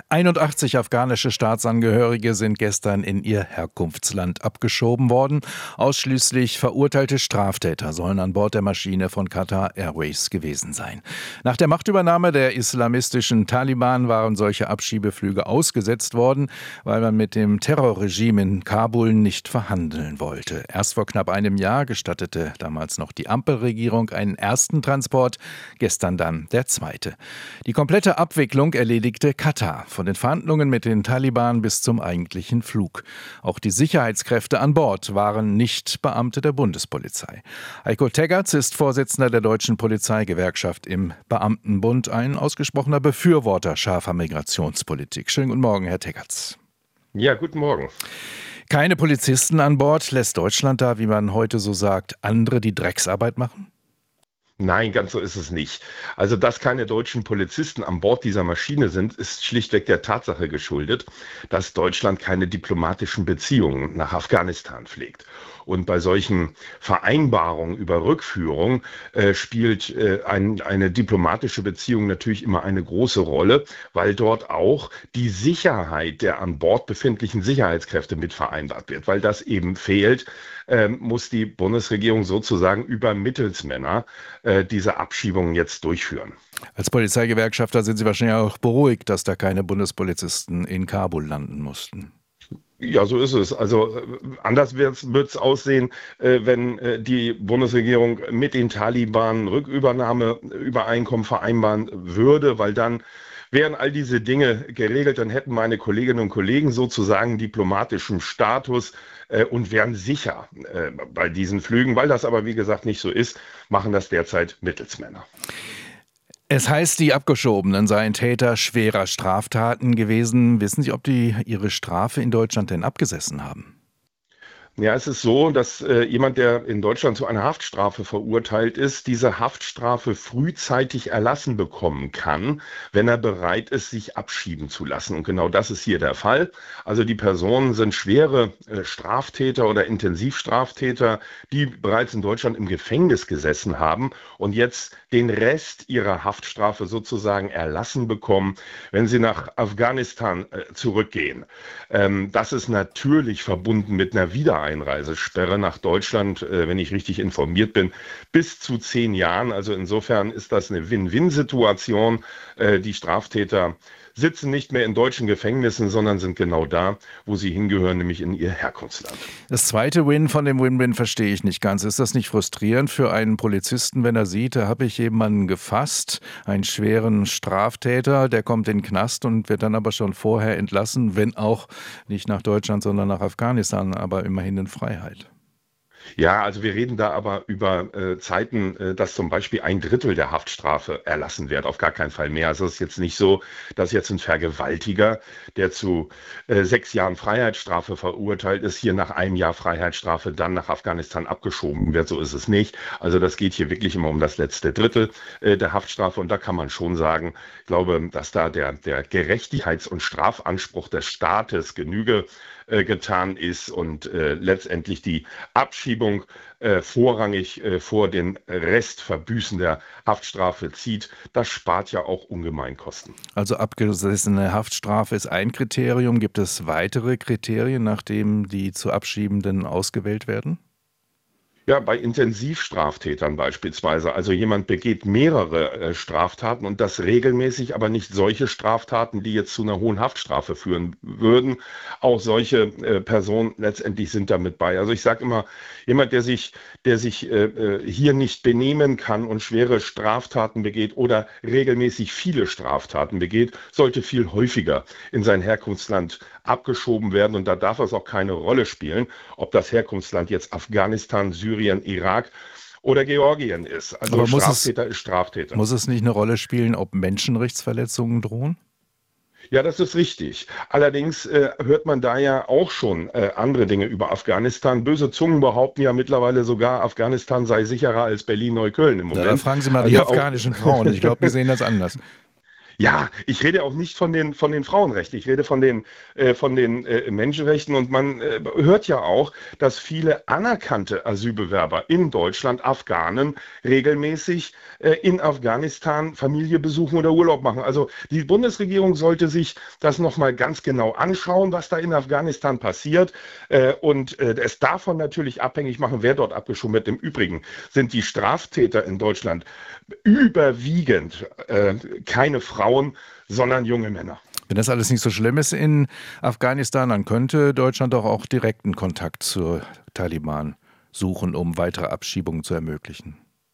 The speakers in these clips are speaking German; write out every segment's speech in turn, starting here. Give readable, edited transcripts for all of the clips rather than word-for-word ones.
81 afghanische Staatsangehörige sind gestern in ihr Herkunftsland abgeschoben worden. Ausschließlich verurteilte Straftäter sollen an Bord der Maschine von Qatar Airways gewesen sein. Nach der Machtübernahme der islamistischen Taliban waren solche Abschiebeflüge ausgesetzt worden, weil man mit dem Terrorregime in Kabul nicht verhandeln wollte. Erst vor knapp einem Jahr gestattete damals noch die Ampelregierung einen ersten Transport, gestern dann der zweite. Die komplette Abwicklung erledigte Katar. Von den Verhandlungen mit den Taliban bis zum eigentlichen Flug. Auch die Sicherheitskräfte an Bord waren nicht Beamte der Bundespolizei. Heiko Teggerts ist Vorsitzender der Deutschen Polizeigewerkschaft im Beamtenbund, ein ausgesprochener Befürworter scharfer Migrationspolitik. Schönen guten Morgen, Herr Teggerts. Ja, guten Morgen. Keine Polizisten an Bord. Lässt Deutschland da, wie man heute so sagt, andere die Drecksarbeit machen? Nein, ganz so ist es nicht. Also, dass keine deutschen Polizisten an Bord dieser Maschine sind, ist schlichtweg der Tatsache geschuldet, dass Deutschland keine diplomatischen Beziehungen nach Afghanistan pflegt. Und bei solchen Vereinbarungen über Rückführung spielt eine diplomatische Beziehung natürlich immer eine große Rolle, weil dort auch die Sicherheit der an Bord befindlichen Sicherheitskräfte mit vereinbart wird. Weil das eben fehlt, muss die Bundesregierung sozusagen über Mittelsmänner diese Abschiebungen jetzt durchführen. Als Polizeigewerkschafter sind Sie wahrscheinlich auch beruhigt, dass da keine Bundespolizisten in Kabul landen mussten. Ja, so ist es. Also anders wird's aussehen, wenn die Bundesregierung mit den Taliban Rückübernahmeübereinkommen vereinbaren würde, weil dann wären all diese Dinge geregelt, dann hätten meine Kolleginnen und Kollegen sozusagen diplomatischen Status und wären sicher bei diesen Flügen. Weil das aber, wie gesagt, nicht so ist, machen das derzeit Mittelsmänner. Es heißt, die Abgeschobenen seien Täter schwerer Straftaten gewesen. Wissen Sie, ob die ihre Strafe in Deutschland denn abgesessen haben? Ja, es ist so, dass jemand, der in Deutschland zu einer Haftstrafe verurteilt ist, diese Haftstrafe frühzeitig erlassen bekommen kann, wenn er bereit ist, sich abschieben zu lassen. Und genau das ist hier der Fall. Also die Personen sind schwere Straftäter oder Intensivstraftäter, die bereits in Deutschland im Gefängnis gesessen haben und jetzt den Rest ihrer Haftstrafe sozusagen erlassen bekommen, wenn sie nach Afghanistan zurückgehen. Das ist natürlich verbunden mit einer Wiedereinreisesperre nach Deutschland, wenn ich richtig informiert bin, bis zu 10 Jahren. Also insofern ist das eine Win-Win-Situation. Die Straftäter sitzen nicht mehr in deutschen Gefängnissen, sondern sind genau da, wo sie hingehören, nämlich in ihr Herkunftsland. Das zweite Win von dem Win-Win verstehe ich nicht ganz. Ist das nicht frustrierend für einen Polizisten, wenn er sieht, da habe ich jemanden gefasst, einen schweren Straftäter, der kommt in den Knast und wird dann aber schon vorher entlassen, wenn auch nicht nach Deutschland, sondern nach Afghanistan, aber immerhin in Freiheit? Ja, also wir reden da aber über Zeiten, dass zum Beispiel 1/3 der Haftstrafe erlassen wird, auf gar keinen Fall mehr. Also es ist jetzt nicht so, dass jetzt ein Vergewaltiger, der zu 6 Jahren Freiheitsstrafe verurteilt ist, hier nach einem Jahr Freiheitsstrafe dann nach Afghanistan abgeschoben wird. So ist es nicht. Also das geht hier wirklich immer um das letzte Drittel der Haftstrafe. Und da kann man schon sagen, ich glaube, dass da der Gerechtigkeits- und Strafanspruch des Staates Genüge getan ist und letztendlich die Abschiebung vorrangig vor den Restverbüßen der Haftstrafe zieht. Das spart ja auch ungemein Kosten. Also abgesessene Haftstrafe ist ein Kriterium. Gibt es weitere Kriterien, nach denen die zu Abschiebenden ausgewählt werden? Ja, bei Intensivstraftätern beispielsweise. Also jemand begeht mehrere Straftaten und das regelmäßig, aber nicht solche Straftaten, die jetzt zu einer hohen Haftstrafe führen würden. Auch solche Personen letztendlich sind damit bei. Also ich sage immer, jemand, der sich hier nicht benehmen kann und schwere Straftaten begeht oder regelmäßig viele Straftaten begeht, sollte viel häufiger in sein Herkunftsland abgeschoben werden. Und da darf es auch keine Rolle spielen, ob das Herkunftsland jetzt Afghanistan, Syrien, Irak oder Georgien ist. Also Aber Straftäter ist Straftäter. Muss es nicht eine Rolle spielen, ob Menschenrechtsverletzungen drohen? Ja, das ist richtig. Allerdings hört man da ja auch schon andere Dinge über Afghanistan. Böse Zungen behaupten ja mittlerweile sogar, Afghanistan sei sicherer als Berlin-Neukölln im Moment. Ja, dann fragen Sie mal die afghanischen Frauen. Ich glaube, die sehen das anders. Ja, ich rede auch nicht von den Frauenrechten, ich rede von den Menschenrechten und man hört ja auch, dass viele anerkannte Asylbewerber in Deutschland, Afghanen, regelmäßig in Afghanistan Familie besuchen oder Urlaub machen. Also die Bundesregierung sollte sich das nochmal ganz genau anschauen, was da in Afghanistan passiert und es davon natürlich abhängig machen, wer dort abgeschoben wird. Im Übrigen sind die Straftäter in Deutschland überwiegend keine Frauen, sondern junge Männer. Wenn das alles nicht so schlimm ist in Afghanistan, dann könnte Deutschland doch auch direkten Kontakt zur Taliban suchen, um weitere Abschiebungen zu ermöglichen.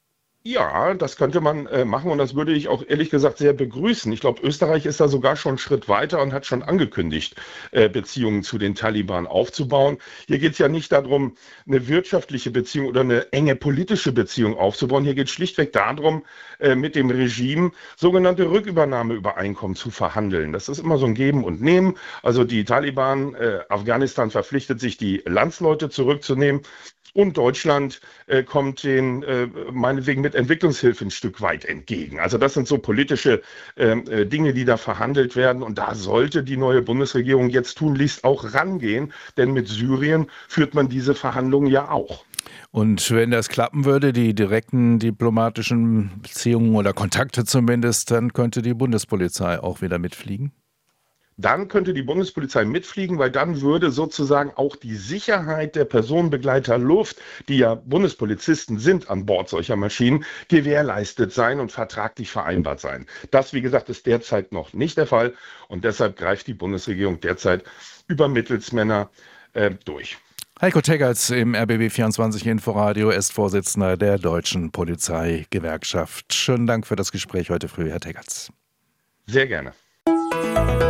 Ja, das könnte man machen und das würde ich auch ehrlich gesagt sehr begrüßen. Ich glaube, Österreich ist da sogar schon einen Schritt weiter und hat schon angekündigt, Beziehungen zu den Taliban aufzubauen. Hier geht es ja nicht darum, eine wirtschaftliche Beziehung oder eine enge politische Beziehung aufzubauen. Hier geht es schlichtweg darum, mit dem Regime sogenannte Rückübernahmeübereinkommen zu verhandeln. Das ist immer so ein Geben und Nehmen. Also die Taliban, Afghanistan verpflichtet sich, die Landsleute zurückzunehmen. Und Deutschland kommt den meinetwegen mit Entwicklungshilfe ein Stück weit entgegen. Also das sind so politische Dinge, die da verhandelt werden. Und da sollte die neue Bundesregierung jetzt tunlichst auch rangehen. Denn mit Syrien führt man diese Verhandlungen ja auch. Und wenn das klappen würde, die direkten diplomatischen Beziehungen oder Kontakte zumindest, dann könnte die Bundespolizei auch wieder mitfliegen? Dann könnte die Bundespolizei mitfliegen, weil dann würde sozusagen auch die Sicherheit der Personenbegleiterluft, die ja Bundespolizisten sind an Bord solcher Maschinen, gewährleistet sein und vertraglich vereinbart sein. Das, wie gesagt, ist derzeit noch nicht der Fall und deshalb greift die Bundesregierung derzeit über Mittelsmänner durch. Heiko Teggerts im RBB24 Inforadio ist Vorsitzender der Deutschen Polizeigewerkschaft. Schönen Dank für das Gespräch heute früh, Herr Teggerts. Sehr gerne.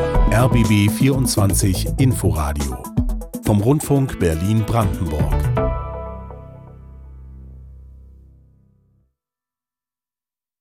RBB 24 Inforadio vom Rundfunk Berlin-Brandenburg.